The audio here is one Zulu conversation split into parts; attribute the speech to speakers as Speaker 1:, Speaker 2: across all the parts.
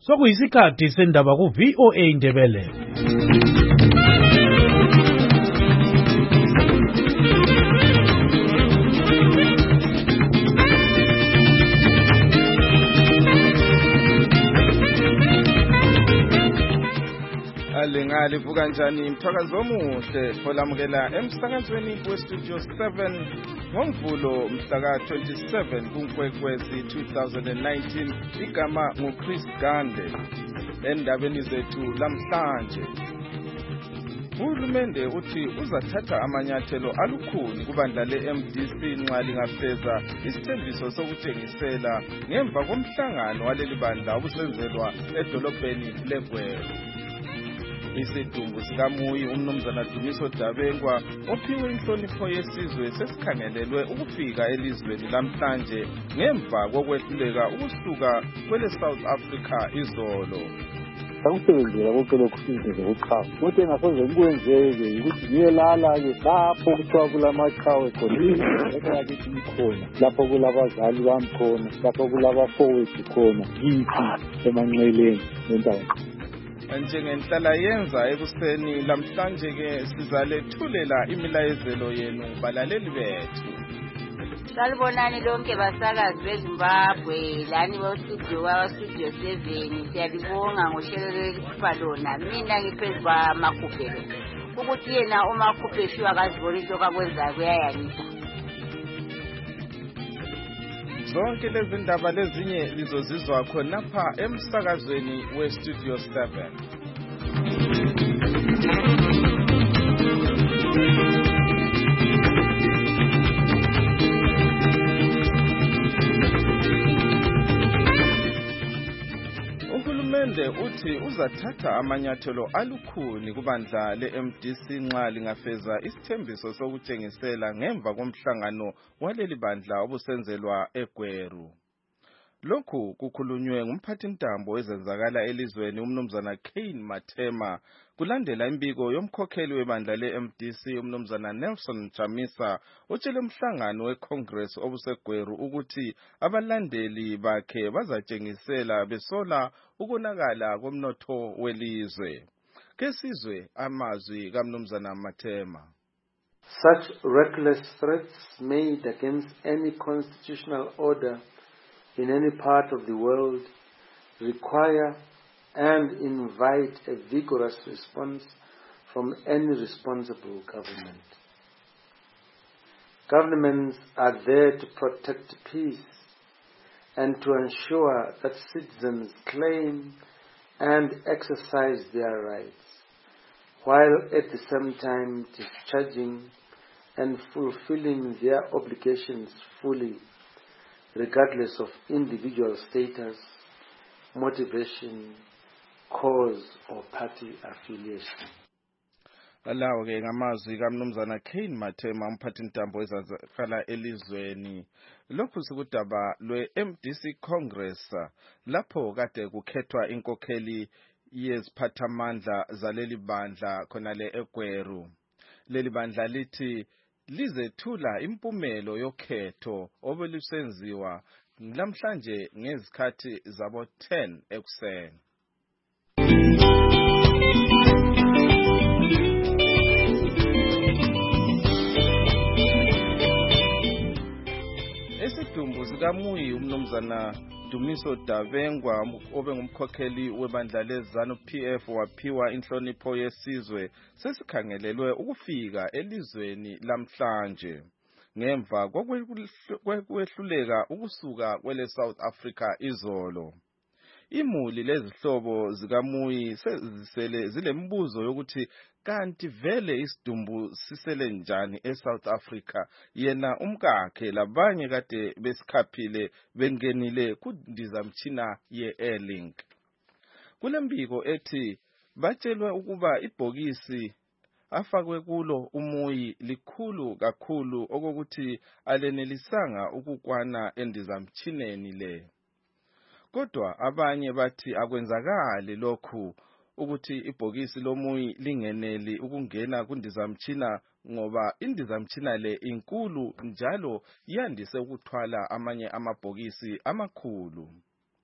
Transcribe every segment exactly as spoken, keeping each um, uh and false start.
Speaker 1: Sokuyisikhathi sendaba ku V O A Ndebele.
Speaker 2: Alingali vuka njani mthakazo omuhle folamukela emsakazweni westudio seven ngoMvulo mhla ka twenty-seven kuNkwekwezi two thousand nineteen. Igama nguChris Gande. Endabeni zethu lamhlanje, uhulumende uthi uzathatha amanyathelo alukhuni kubandla le-M D C nxa lingafeza isithembiso sokutshengisela ngemva komhlangano waleli bandla obusenzelwa edolobheni leGweru. Isidumbu sikaMuyi umnumzana Dumiso Dabengwa ophiwe inhlonipho yesizwe sesikhangelelwe ukufika elizweni lamhlanje ngemva kokwehluleka ukusuka kwele South Africa izolo.
Speaker 3: Sakusebenzela konke lokhu sizwe ukuchaza ukuthi engasoze kukwenzeke ukuthi ngiyelala-ke lapho kuthiwa kulamachawe khona ekwakithi ikhona, lapho kulabazali bami khona, lapho kulabafowethu khona kithi emanxeleni nendawo.
Speaker 2: Njengenhlala yenza ekuseni lamhlanje ke sizalethulela imilayezelo yenu balaleli bethu.
Speaker 4: Salibonani lonke basakazi beZimbabwe, lani bostudio wa studio seven, siyalibonga ngohlelo lwekufa lona. Mina ngiphezu kwaMakhuphe ukuthi yena uMakhuphe shiwa akazibona into kakwenzayo kuyayanisa.
Speaker 2: Zonke lezi ndaba lezinye lizozizwa khonapha emsakazweni westudio seven. Uhulumende uthi uzathatha amanyathelo alukhuni kubandla le-M D C nxa lingafeza isithembiso sokutshengisela ngemva komhlangano waleli bandla obusenzelwa eGweru. Lokhu kukhulunywe ngumphathintambo wezenzakala elizweni umnumzana Kane Mathema kulandela imbiko yomkhokheli webandla le-M D C umnumzana Nelson Chamisa otshele umhlangano weCongress obuseGweru ukuthi abalandeli bakhe bazatshengisela besola ukonakala komnotho welizwe. Kesizwe amazwi kamnumzana Mathema.
Speaker 5: Such reckless threats made against any constitutional order in any part of the world require and invite a vigorous response from any responsible government. Governments are there to protect peace and to ensure that citizens claim and exercise their rights, while at the same time discharging and fulfilling their obligations fully, regardless of individual status, motivation, cause, or party affiliation.
Speaker 2: Alawo ke ngamazwi kamnumzana Kane Mathema umphathintambo wezenzakala elizweni. Lokhu sikudaba lwe-M D C Congress lapho kade kukhethwa inkokheli yeziphathamandla zaleli bandla khona le eGweru. Leli bandla lithi lizethula impumelo yokhetho obelusenziwa lamhlanje ngezikhathi zabo ten ekuseni. Isidumbu sikaMuyi umnumzana Dumiso Dabengwa obengumkhokheli webandla leZanu P F waphiwa inhlonipho yesizwe sesikhangelelwe ukufika elizweni lamhlanje ngemva kokwehluleka ukusuka kwele South Africa izolo. Imuli lezihlobo zikaMuyi sezisele zilembuzo yokuthi kanti vele isidumbu sisele njani eSouth Africa, yena umkakhe labanye kade besikhaphile bengenile kundizamtshina ye-Airlink. Kulembiko ethi batshelwe ukuba ibhokisi afakwe kulo uMuyi likhulu kakhulu okokuthi alenelisanga ukukwana endizamtshineni le. Kodwa abanye bathi akwenzakali lokhu ukuthi ibhokisi loMuyi lingeneli ukungena kundizamtshina ngoba indizamtshina le inkulu njalo yandise ukuthwala amanye amabhokisi amakhulu.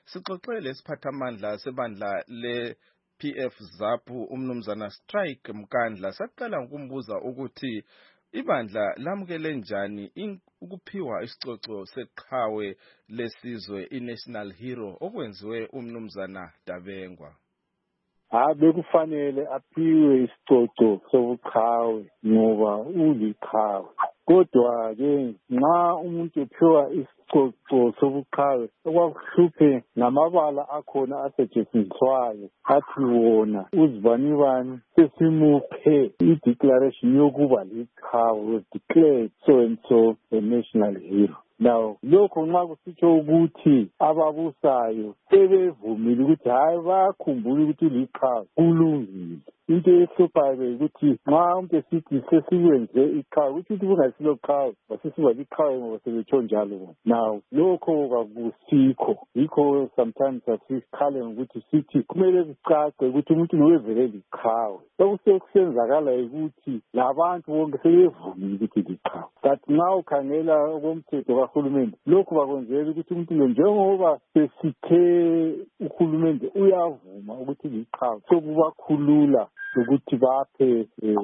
Speaker 2: sixoxele isiphathamandla sebandla le P F ZAPU umnumzana Strike Mkandla saqala ukumbuza ukuthi ibandla lamukele njani ukuphiwa isicoco seqhawe lesizwe iNational Hero okwenziwe umnumzana Dabengwa.
Speaker 3: Ha bekufanele aphiwe isicoco sobuqhawe ngoba uliqhawe. Kodwa ke nxa umuntu ephiwa isicoco sobuqhawe okwakuhluphe namabala akhona asetshenziswayo athi wona uzibanibani sesimuphe i-declaration yokuba liqhawe was declared so and so a national hero. Now lokho nxa kusitsho ukuthi ababusayo sebevumile ukuthi hayi bakhumbula ukuthi liqhawe kulungile. Into ehluphayo ukuthi nxa umuntu esithi sesikwenze iqhawe ukuthi kungasilo qhawe basisiba liqhawe ngoba sebetsho njalo. Now lokho kakusikho yikho sometimes asikhale ngokuthi sithi kumele kucace ukuthi umuntu nowevele liqhawe. Okusenzakala ukuthi labantu bonke sebevumile ukuthi liqhawe. But nxa ukhangela okomthetho kahulumende lokhu bakwenzela ukuthi umuntu lo njengoba sesithe uhulumende uyavuma ukuthi liqhawe sokubakhulula ukuthi baphe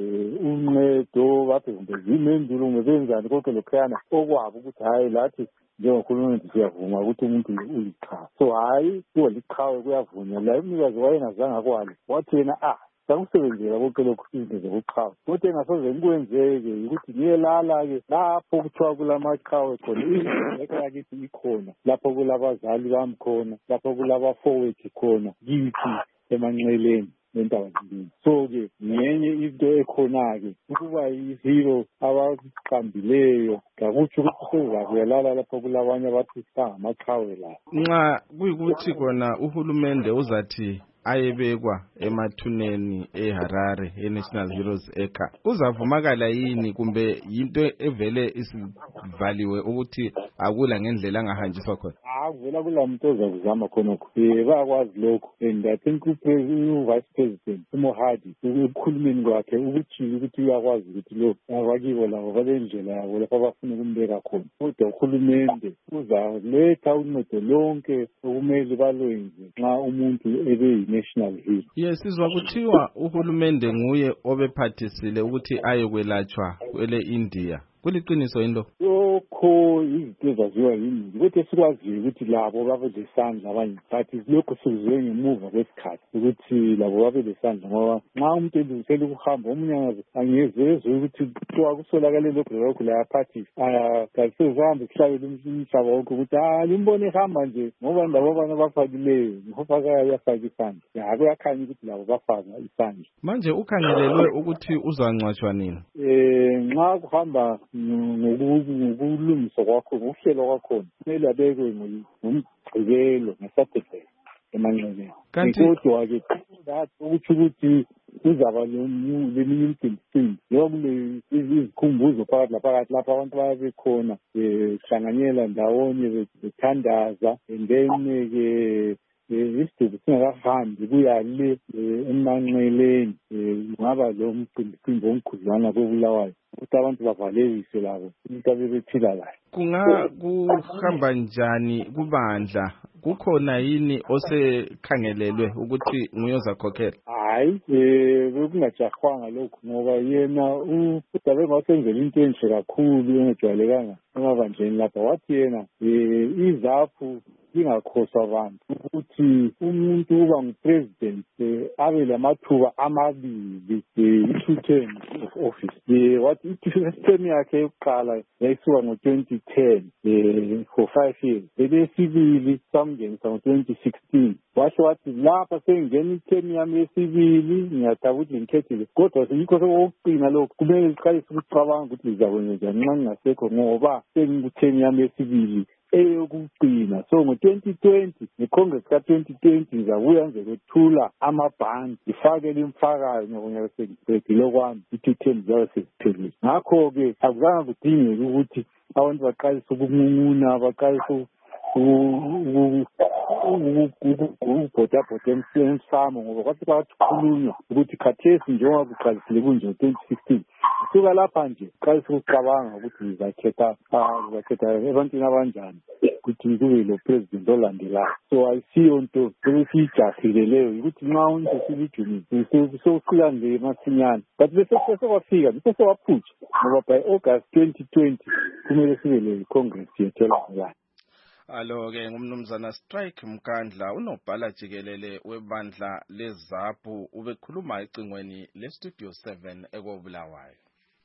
Speaker 3: uncedo baphe kumbe zimendulo ngobenzani konke lokhuyana okwabo ukuthi hayi lathi njengokhulumende siyavuma ukuthi umuntu uliqhawe. So hayi kuwa liqhawe kuyavunywa la umnikazi wayengazange akwalo wathi yena ah sakusebenzela konke lokhu izinto zokuqhawe kodwa engasoze ngikwenzeke ukuthi ngiyelala-ke lapho kuthiwa kulamaqhawe khona ingeke yakithi ikhona lapho kulabazali bami khona lapho kulabafowethu khona kithi emanxeleni nendaba zimbili. So-ke ngenye into ekhona-ke ukuba yihero abaqambileyo ngakutsho ukuthi sezakuyalala lapho kulabanye abathi bangamaqhawe la.
Speaker 2: Nxa kuyikuthi khona uhulumende uzathi ayebekwa emathuneni eHarare eNational Heroes Acre kuzavumakala yini kumbe yinto evele isivaliwe ukuthi akula ngendlela angahanjiswa khona?
Speaker 3: Akuvela kulamuntu ozakuzama khonokho bayakwazi lokho and I think u-Vice President uMohadi ukukhulumeni kwakhe ukutshilo ukuthi uyakwazi ukuthi lo abakibo labo bale ndlela yabo lapho abafuna ukumbeka khona. Kodwa uhulumende uzaletha uncedo lonke okumele balwenze nxa umuntu ebe national hero.
Speaker 2: Yes, sizwa kuthiwa uhulumende nguye obephathisile ukuthi aye kwelatshwa kwele India. Kuliqiniso yini?
Speaker 3: Lokho izinto ezaziwa yini ukuthi sikwaziyo ukuthi labo babe lesandla abanye but lokho sikuzwe ngemuva kwesikhathi ukuthi labo babe lesandla ngoba nxa umuntu elungisela ukuhamba omunye angevezwe ukuthi kuthiwa kusolakale lokho lokho layaphathisa kalisezambe kuhlabele umhlaba wonke ukuthi ah limbone ehamba nje ngoba labo abanye abafakileyo ngoba kayafaka isandla ya kuyakhanya ukuthi labo bafaka isandla.
Speaker 2: Manje ukhangelelwe ukuthi uzangcwatshwa nini?
Speaker 3: Eh nxa kuhamba ngokulungiswa kwakho ngokuhlelwa kwakhona kumele abekwe ngomgqibelo ngesaturday emanxeleni. Kodwa-ke ukuthi ukuthi kuzaba leminye imicimbi njengoba kule izikhumbuzo phakathi laphakathi lapho abantu bayabe bekhona behlanganyela ndawonye bethandaza and then-ke isiduku singakahambi kuya le emanxeleni kungaba lo mcimbicimbi omkhudlwana kobulawayo ukuthi abantu bavalelise labo into abebephila layo.
Speaker 2: Kungakuhamba njani kubandla? Kukhona yini osekhangelelwe ukuthi nguyozakhokhela?
Speaker 3: Hayi eh bekungajahwanga lokho ngoba yena uDabengwa wasenzela into enhle kakhulu engejwayelekanga emabandleni lapha wathi yena iZAPU ingakhoswa abantu ukuthi umuntu uba ngupresident abe lamathuba amabili i-two terms of office. Wathi i-term yakhe yokuqala yayisuka ngo-twenty ten for five years elesibili samngenisa ngo-twenty sixteen washo wathi lapha sengingena i-term yami yesibili ngiyadaba ukuthi ngikhethile kodwa yikho sekokugcina lokho kumele liqalise ukucabanga ukuthi lizakwenza njani nxa ngingasekho ngoba sengiku-term yami yesibili eyokugcina. So ngo-twenty twenty ngecongress ka-twenty twenty ngizabuya nje kwethula amabhandi ngifakele imfakayo ngokunyaka sengibhedile kwami i-two terms zayo seziphelile. Ngakho-ke akuzange kudingeke ukuthi abantu baqalise ukungunguna baqalise ukubhodabhoda emsamo ngoba kwathi kwakhulunywa ukuthi khathesi njengoba kuqalisile kunje twenty sixteen kusuka lapha nje qalisa ukucabanga ukuthi ngizakhetha ngizakhetha ebantwini abanjani ukuthi kube lo president olandelayo. So ayisiyo nto sesiyijahile leyo ukuthi nxa umuntu sibijunile sokuqhula nje masinyane but bese sekwafika bese sekwaphutsha ngoba by August twenty twenty kumele sibe le congress yethelwa.
Speaker 2: Alo-ke ngumnumzana Strike Mkandla unobhala jikelele webandla leZAPU ubekhuluma ecingweni leStudio seven ekobulawayo.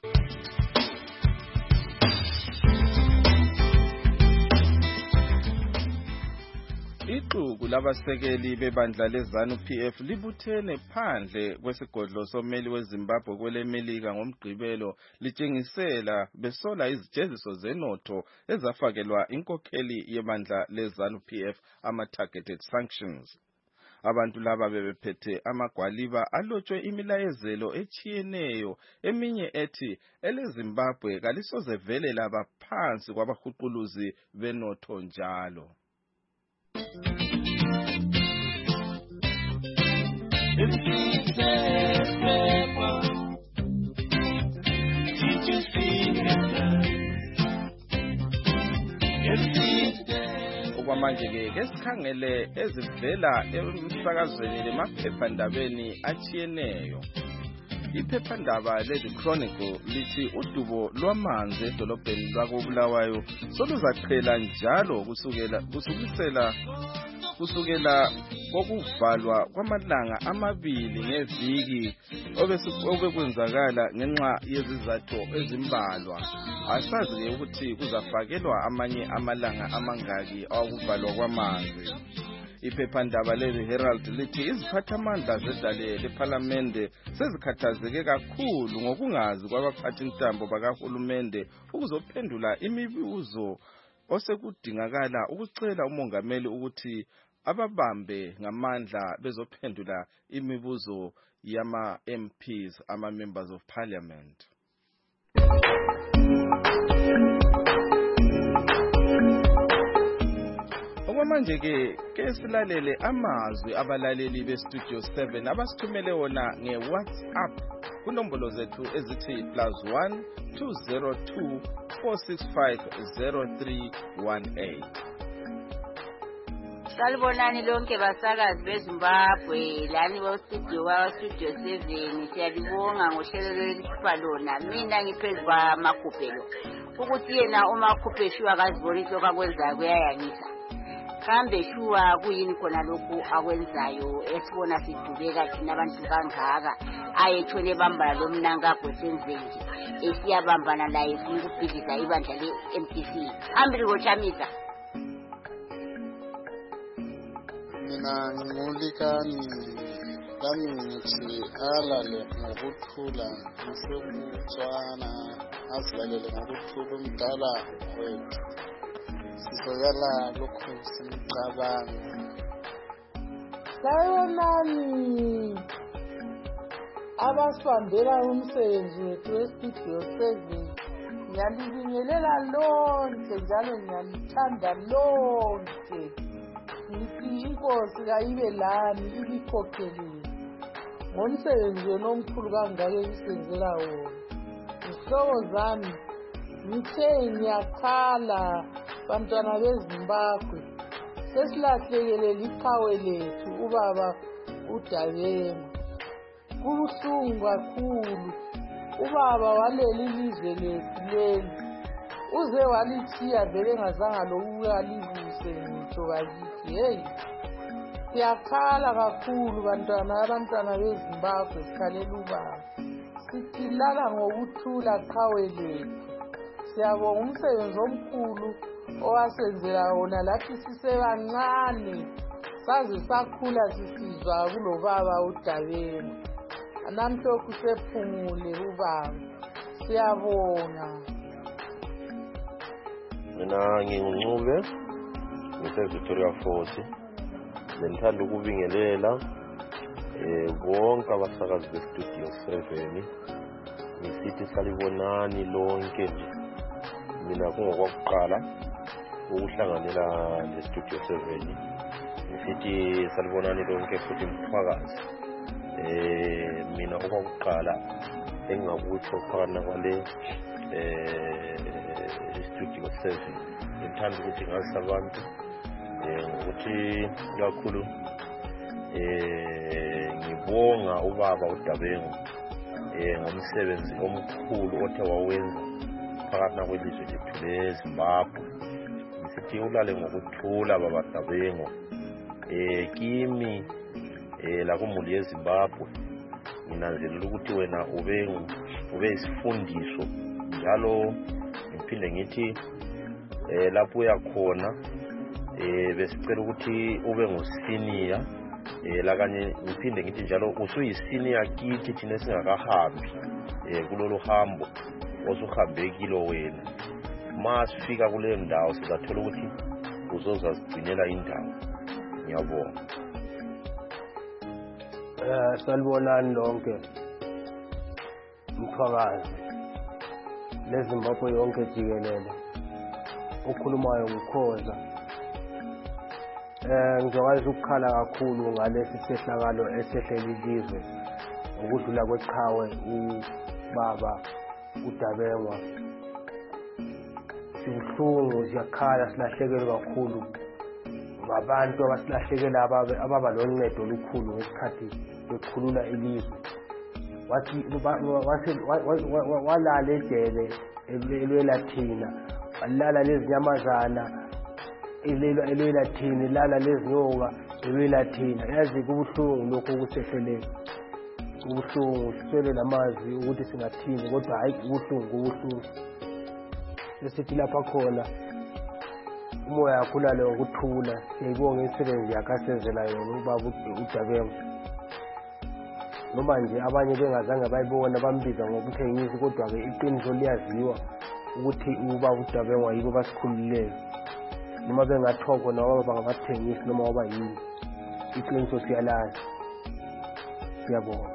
Speaker 2: Ixuku labasekeli bebandla leZANU P F libuthene phandle kwesigodlo sommeli weZimbabwe kwelemelika ngomgqibelo litshengisela besola izijeziso zenotho ezafakelwa inkokheli yebandla leZANU P F ama-targeted sanctions. Abantu laba bebephethe amagwaliba alotshwe imilayezelo echiyeneyo, eminye ethi eleZimbabwe kalisoze vele laba phansi kwabahuquluzi benotho njalo. Okwamanje-ke ke sikhangele ezivela emsakazweni lemaphephandabeni achiyeneyo. Iphephandaba leThe Chronicle lithi udubo lwamanzi edolobheni lwakobulawayo soluzaqhela njalo kusukela kusukisela kusukela kokuvalwa kwamalanga amabili ngeviki obekwenzakala ngenxa yezizathu ezimbalwa. Asazi ukuthi kuzafakelwa amanye amalanga amangaki okuvalwa kwamanzi. Iphephandaba leThe Herald lithi iziphathamandla zedale lePhalamende sezikhathazeke kakhulu ngokungazi kwabaphathintambo bakahulumende ukuzophendula imibuzo osekudingakala ukucela umongameli ukuthi ababambe ngamandla bezophendula imibuzo yama-M Ps, ama-Members of Parliament. Okwamanje-ke ke silalele amazwi abalaleli beStudio seven abasithumele wona nge-WhatsApp kunombolo zethu ezithi plus one two zero two four six five zero three one eight.
Speaker 4: Salibonani lonke basakazi beZimbabwe lani bostudio waStudio seven siyalibonga ngohlelo lelikhipha lona. Mina ngiphezu kwamakhuphelo ukuthi yena umakhuphe shuwa akaziboni lokho akwenzayo kuyayangisa. Kambe shuwa kuyini khona lokhu akwenzayo esibona sidubeka thina abantu kangaka ayethole bambala lomnanga gwesenzenje esiyabambana laye ukubhidliza ibandla le-M P C. Hambili ngochamisa.
Speaker 6: Mina ngulikani lami ngithi alale ngokuthula ngisekutswana azilalele ngokuthula umdala wethu sizokala lokhu simcabanga.
Speaker 7: Sayonani abasibambela umsebenzi wethu weStudio seven, ngiyalibingelela lonke njalo ngiyalithanda lonke. Ngithi inkosi kayibe lani ilikhokhelile ngomsebenzi wenu omkhulu kangaka elisenzela wona. Izihlobo zami ngithe ngiyakhala bantwana beZimbabwe, sesilahlekele liqhawe lethu ubaba uDabema. Kubuhlungu kakhulu, ubaba waleli ilizwe lethu leli uze walithiya vele ngazanga lokukalibuse ngitsho bakithi. Heyi, siyakhala kakhulu bantwana abantwana beZimbabwe, sikhalela ubaba. Sithi lala ngokuthula qhawe lethu. Siyabonga umsebenzi omkhulu owasenzela wona lathi sisebancane saze sakhula sisizwa kulo baba uDabema. Namhlophe sephumule ubaba, siyabonga.
Speaker 8: Mina nginguncube ngiseVictoria Falls. Ngithanda ukubingelela eh bonke abasakazi beStudio seven. Ngisithi salibonani lonke nje. Mina kungokwakuqala ukuhlanganela le-Studio seven. Sithi salibonani lonke futhi mphakazi. Eh mina okokuqala engakutsho phakathi kwale eh Studio seven. Ngithanda ukuthi ngazisa abantu eh ukuthi kakhulu eh ngibonga ubaba uDabengu eh ngomsebenzi omkhulu othe wawenza phakathi kwelizwe lethu leZimbabwe. Sithi ulale ngokuthula baba Dabengu eh kimi eh la kumuli yeZimbabwe. Nginanzelela ukuthi wena ube ube isifundiso njalo ngiphinde ngithi eh lapho uyakhona eh besicela ukuthi ube ngusenior eh la kanye ngiphinde ngithi njalo usuyisenior kithi thina singakahambi eh kulolu hambo osuhambekilo wena. Masifika kule ndawo sizathola ukuthi uzoza sigcinela indawo. Ngiyabonga.
Speaker 9: Eh salibonani lonke mphakazi leZimbabwe yonke jikelele ukhulumayo ngikhoza. Eh ngizokwazi ukukhala kakhulu ngalesi sehlakalo esehlele ilizwe ukudlula kweqhawe ubaba uDabengwa. Sibuhlungu siyakhala silahlekelwe kakhulu ngabantu abasilahlekela ababa loncedo olukhulu ngesikhathi bekhulula ilizwe. Wathi walala ejele elwelathina walala lezinyamazana elwelathini lala lezinyoka elwelathina. Yazi kubuhlungu lokho ukusehleleka ubuhlungu siswele namazi ukuthi singathini kodwa hayi ubuhlungu ubuhlungu. Lesithi lapha khona umoya yakhulale ngokuthula. Siyayibonga imisebenzi yakasenzela yona ubaba uDabengu. Noma nje abanye bengazange bayibona bambiza ngokuthengisa kodwa ke iqiniso liyaziwa ukuthi ubaba uDabengu yibo basikhululeyo. Noma bengathoko noma bangabathengisi noma waba yini iqiniso siyalazi. Siyabonga.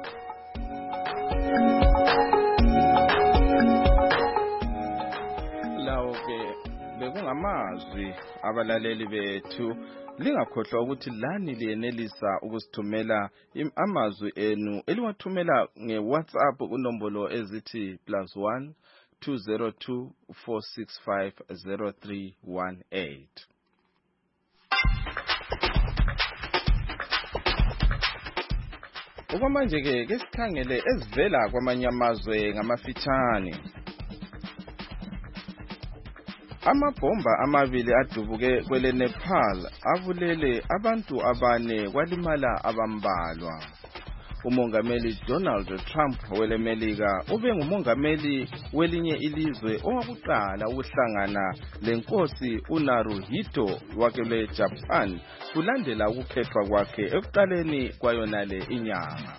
Speaker 2: Lawo ke bekungamazwi abalaleli bethu. Lingakhohlwa ukuthi lani liyenelisa ukusithumela amazwi enu eliwathumela ngeWhatsApp kunombolo ezithi plus one two zero two four six five zero three one eight. Okwamanje ke ke sikhangele ezivela kwamanye amazwe ngamafitshane. Amabhomba amabili adubuke kwele Nepal abulele abantu abane kwalimala abambalwa. Umongameli Donald Trump wele Melika ube ngumongameli welinye ilizwe owakuqala ukuhlangana lenkosi uNaruhito wakele Japan kulandela ukukhethwa kwakhe ekuqaleni kwayonale inyanga.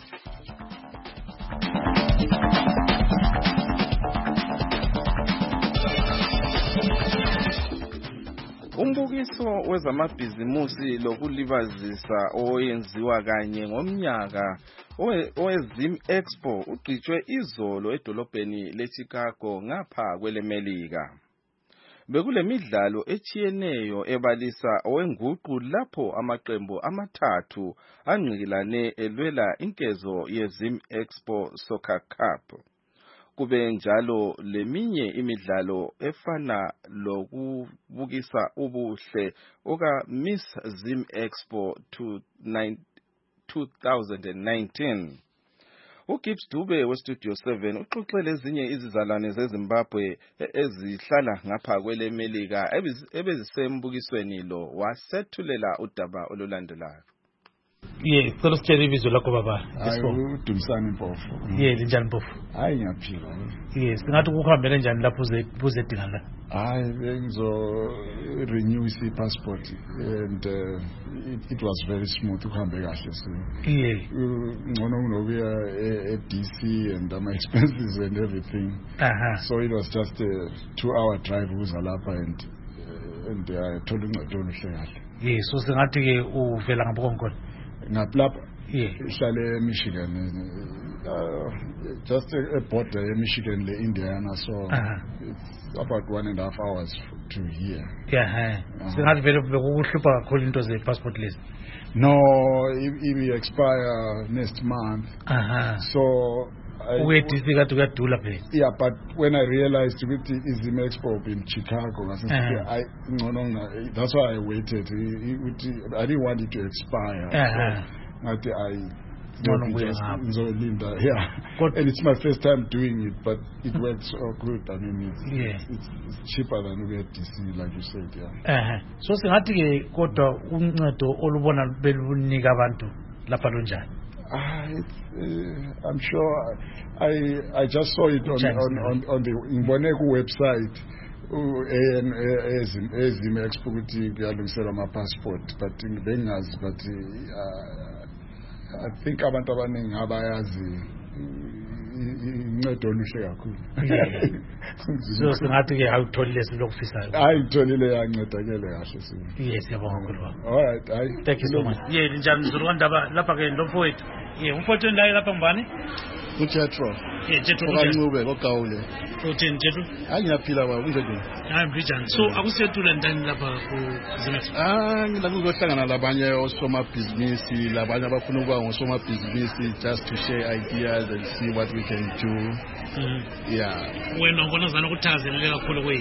Speaker 2: Umbukiso wezamabhizimusi lokulibazisa oyenziwa kanye ngomnyaka oweZim Expo ugcitshwe izolo edolobheni leChicago ngapha kwele Melika. Bekulemidlalo echiyeneyo ebalisa owenguqu lapho amaqembu amathathu angqikilane elwela inkezo yeZim Expo Soccer Cup. Kube njalo leminye imidlalo efana lokubukisa ubuhle oka Miss Zim Expo two thousand nineteen. uGibbs Dube weStudio seven uxoxele ezinye izizalwane zeZimbabwe ezihlala ngapha kwele Melika ebezisembukisweni lo wasethulela udaba olulandelayo.
Speaker 1: Ye, sicela sitshele ibizo lakho baba.
Speaker 10: Hayi uDumisani Mpofu.
Speaker 1: Ye, linjani Mpofu?
Speaker 10: Hayi ngiyaphila.
Speaker 1: Yes, singathi ukuhambele njani lapho uze uzedinga la?
Speaker 10: Hayi bengizo renew i passport and uh, it, it was very smooth ukuhambe kahle so.
Speaker 1: Ye.
Speaker 10: Ngcono kunokuya e-D C and my expenses and everything.
Speaker 1: Aha.
Speaker 10: So it was just a two hour drive ukuza lapha and and I told him uncedo oluhle kahle.
Speaker 1: Yes, so singathi ke uvela ngabokonkona.
Speaker 10: Ngaplapha
Speaker 1: yeah
Speaker 10: ihlale eMichigan uh, just a, a border eMichigan le Indiana so uh-huh. It's about one and a half hours to here.
Speaker 1: Yeah, singathi vele bekuhlupha kakhulu into ze passport list.
Speaker 10: No, it, it will expire next month.
Speaker 1: Uh-huh.
Speaker 10: So
Speaker 1: Wait, is it to get phela?
Speaker 10: Yeah, but when I realized with the Izim Expo in Chicago, I said,
Speaker 1: Uh-huh.
Speaker 10: I, no, no, no, that's why I waited. It, it, I didn't want it to expire.
Speaker 1: Uh-huh.
Speaker 10: So I, I
Speaker 1: No, no, we
Speaker 10: just,
Speaker 1: have.
Speaker 10: so Linda, yeah.
Speaker 1: Good.
Speaker 10: And it's my first time doing it, but it went so good. I mean, it's,
Speaker 1: Yeah.
Speaker 10: it's, it's cheaper than we had D C, like you said, yeah.
Speaker 1: Uh-huh. So singathi ke kodwa uncedo olubona belunika abantu lapha lonjani.
Speaker 10: Ah, it's, uh, I'm sure I I just saw it on on, on, on the Ngiboneko website. Ezim ezim expo ukuthi kuyalungisela ama passport, but bengazi, but uh, I think abantu abaningi abayazi incedo oluhle kakhulu.
Speaker 1: So singathi ke awutholile silokufisayo.
Speaker 10: Hayi ngitholile yancedakele kahle sisi.
Speaker 1: Yes, siyabonga kakhulu.
Speaker 10: All right, hayi.
Speaker 1: Thank you so much. Yeah, njani Zurwandaba lapha ke ndofowethu. Yeah, umfowethu ndaye lapha ngubani?
Speaker 11: uJethro.
Speaker 1: Yeah, Jethro.
Speaker 11: Okancube koGawule.
Speaker 1: Uthini Jethro?
Speaker 11: Hayi ngiyaphila baba, kunjani?
Speaker 1: Hayi mbijani. So akusetula ndani lapha ku Zimex?
Speaker 11: Ah, ngila kuzohlangana labanye osomabhizinisi, labanye abafuna ukuba ngosomabhizinisi just to share ideas and see what we can do.
Speaker 1: Mhm.
Speaker 11: Yeah.
Speaker 1: Wena ngibona zana ukuthakazelela kakhulu kwethu.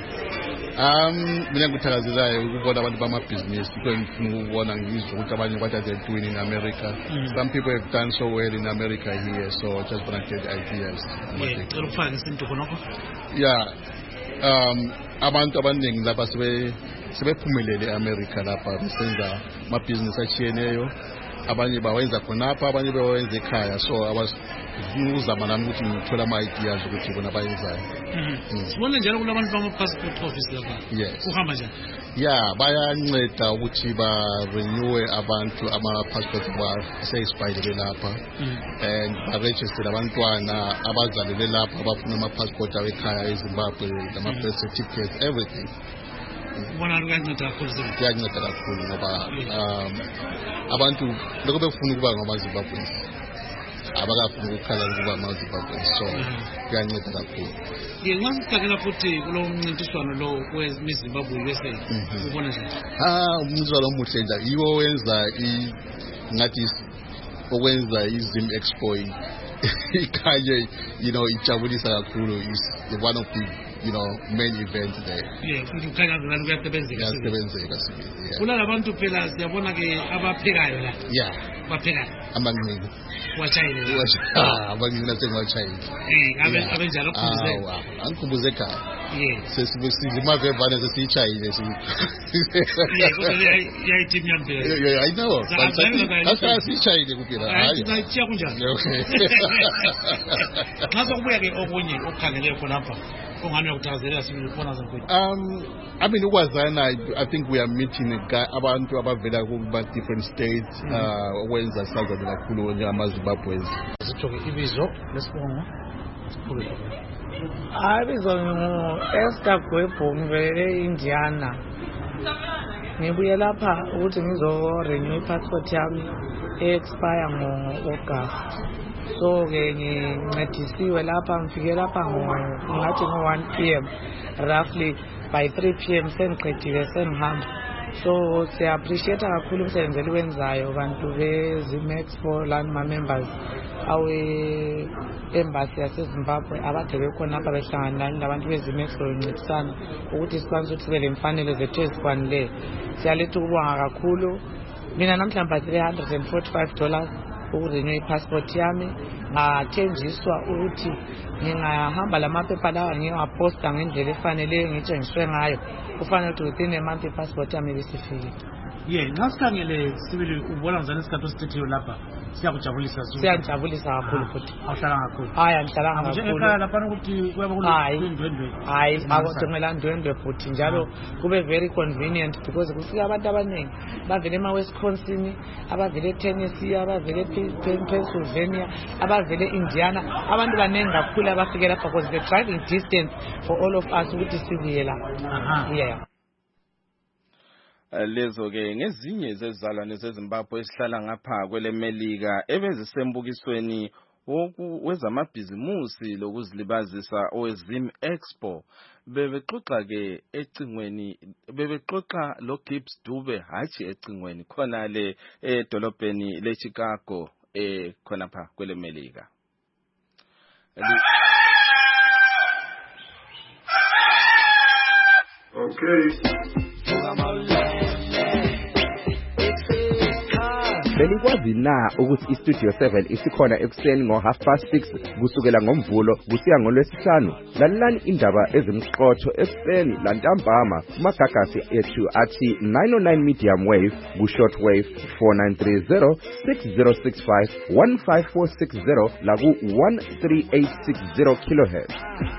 Speaker 11: Um, mina ngikuthakazelayo ukubona abantu bamabhizinisi because ngifuna ukubona ngizwe ukuthi abanye what are they doing in America.
Speaker 1: Mm.
Speaker 11: Some people have done so well in America here, so just want to get ideas.
Speaker 1: Yeah, cela ukufaka isinto khonapho.
Speaker 11: Yeah. Um, abantu abaningi lapha sebe sebephumelele eAmerica lapha besenza amabhizinisi atshiyeneyo. Abanye bawenza khonapha, abanye bawenza ekhaya, so abas uzama nami ukuthi ngithola ama ideas ukuthi bona bayenzayo.
Speaker 1: Mhm. Sibona njalo kulabantu bama passport office lapha.
Speaker 11: Yes.
Speaker 1: Uhamba njani?
Speaker 11: Yeah, bayanceda ukuthi ba renew abantu ama passport ba se-expired lapha. And ba register abantwana abazalele lapha abafuna ama passport awekhaya eZimbabwe, ama birth certificates, everything.
Speaker 1: Ubona kuyanceda kakhulu zona.
Speaker 11: Kuyanceda kakhulu ngoba um abantu lokho befuna ukuba ngamaZimbabwe. Abakafuna ukukhala ukuba ngamaZimbabwe, so kuyanceda kakhulu.
Speaker 1: Ngingasikakela futhi kulo mncintiswano lo weZimbabwe U S A. Ubona njani?
Speaker 11: Ah, umncintiswano omuhle nje yiwo wenza i ngathi okwenza iZim Expo ikhanye, you know, ijabulisa kakhulu, is one of the, you know, main events there.
Speaker 1: Yeah, futhi ukhanya ngani kuyasebenzeka.
Speaker 11: Kuyasebenzeka sibili.
Speaker 1: Kula labantu phela siyabona ke abaphekayo la.
Speaker 11: Yeah.
Speaker 1: Baphekayo.
Speaker 11: Amancane.
Speaker 1: Wachayile.
Speaker 11: Ah, abangina sengwachayile.
Speaker 1: Eh, abe abenjalo kukhumbuze.
Speaker 11: Ah, angikhumbuze ekhaya.
Speaker 1: Yeah.
Speaker 11: Sesibusizwe mavevane sesichayile si.
Speaker 1: Yeah, kodwa yayithi mnyamphela.
Speaker 11: Yeah, I know. Asa sichayile kuphela.
Speaker 1: Hayi. Hayi, kunjani?
Speaker 11: Okay.
Speaker 1: Xa sokubuya ke okunye okukhangele khonapha. Ongani ukuthakazelela sibili khona zonke.
Speaker 11: Um, I mean, ukwazana, I think we are meeting abantu abavela kuba different states, uh, wenza saza kakhulu njengamaZimbabwe.
Speaker 1: Sithoke ibizo lesibongo.
Speaker 7: Abizo ngu Esther Gwebo ngivele Indiana. Ngibuye lapha ukuthi ngizo renew passport yami expire ngo August. So ke ngincedisiwe lapha, ngifike lapha ngathi ngo one p m roughly by three p m sengiqedile sengihamba. So siya appreciate kakhulu umsebenzi eliwenzayo bantu beZim Expo land ma members awe embassy yaseZimbabwe abade bekhona apha behlangana nabantu beZim Expo bencedisana ukuthi sikwanise ukuthi sibe lemfanelo zethu ezikwanileyo. Siyaletha ukubonga kakhulu. Mina namhlanje three hundred forty-five dollars ukurenew passport yami, ngathenjiswa ukuthi ngingahamba lamaphepha lawa ngiyaposta ngendlela efaneleyo ngitshengiswe ngayo. Kufanele ukuthi within a month passport yami ibisifile.
Speaker 1: Yeah, ngasikhangele sibili ubona ngizana isikhathi osithethiwe lapha. Siyakujabulisa zulu.
Speaker 7: Siyajabulisa kakhulu futhi.
Speaker 1: Awuhlala kakhulu.
Speaker 7: Hayi, angihlala kakhulu.
Speaker 1: Ekhaya lapha ukuthi kuyaba kulendwendwe.
Speaker 7: Hayi, akudingela ndwendwe futhi njalo kube very convenient because kufika abantu abaningi bavele eMawisconsin, abavele eTennessee, abavele ePennsylvania, abavele eIndiana, abantu baningi kakhulu abafike lapha because the driving distance for all of us ukuthi sibuye la.
Speaker 1: Aha.
Speaker 7: Yeah.
Speaker 2: Lezo ke ngezinye zezizalwane zeZimbabwe esihlala ngapha kwelemelika ebezisembukisweni wezamabhizimusi lokuzilibazisa owezim expo bebexoxa ke ecingweni bebexoxa lo Gibbs Dube hathi ecingweni khona le edolobheni le Chicago eh khona pha kwele Melika.
Speaker 12: Okay.
Speaker 13: Benikwazi na ukuthi iStudio seven isikhona ekuseni ngo half past six kusukela ngomvulo kusiya ngolwesihlanu. Lalelani indaba ezimqotho ekuseni lantambama kumagagasi ethu athi nine oh nine medium wave ku short wave four nine three zero six zero six five one five four six zero la ku one three eight six zero kilohertz.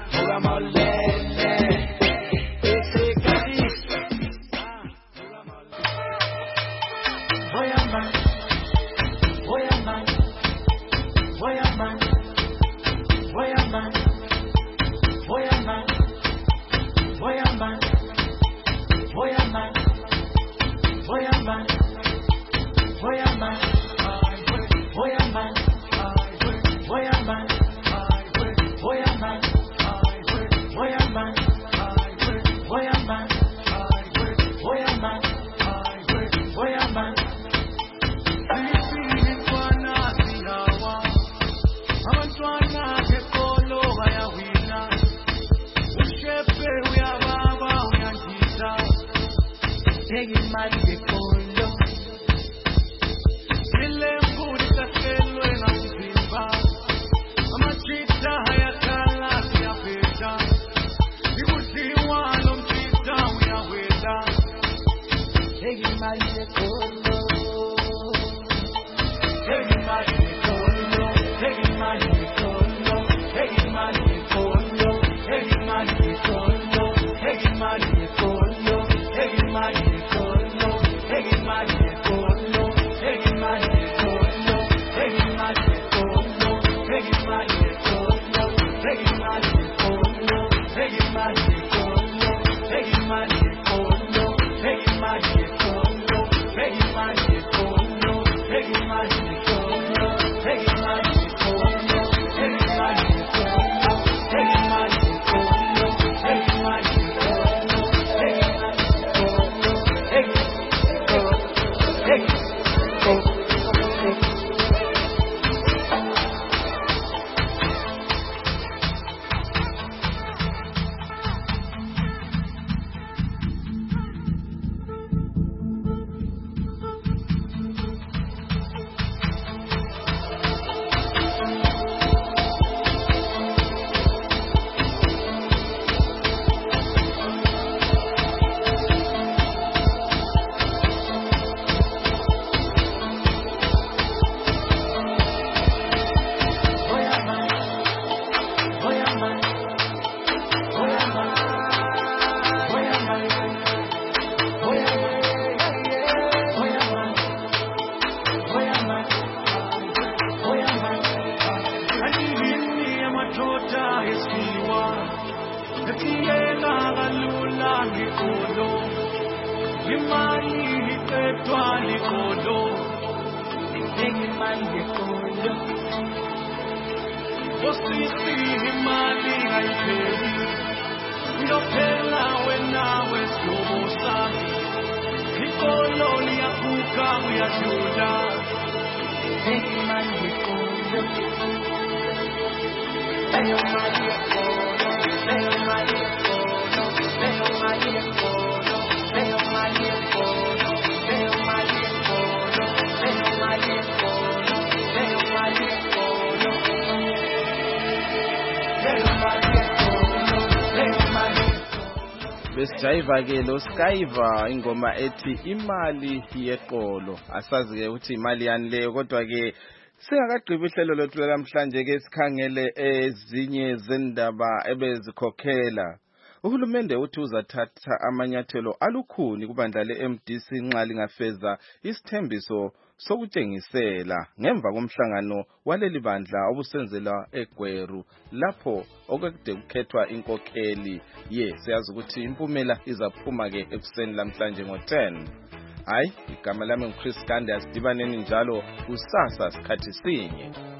Speaker 2: Besijayiva ke lo Skyva ingoma ethi imali yeqolo. Asazi ke ukuthi imali yani leyo, kodwa ke singakagqibi ihlelo lethu namhlanje ke sikhangele ezinye zendaba ebezikhokhela. Uhulumende uthi uzathatha amanyathelo alukhuni kubandla le-M D C nxa lingafeza isithembiso sokutshengisela ngemva komhlangano waleli bandla obusenzela eGweru lapho okade kukhethwa inkokheli. Ye siyazi ukuthi impumela izaphuma ke ekuseni lamhlanje ngo ten. Hayi, igama lami nguChris Gande, asidibaneni njalo kusasa sikhathi sinye.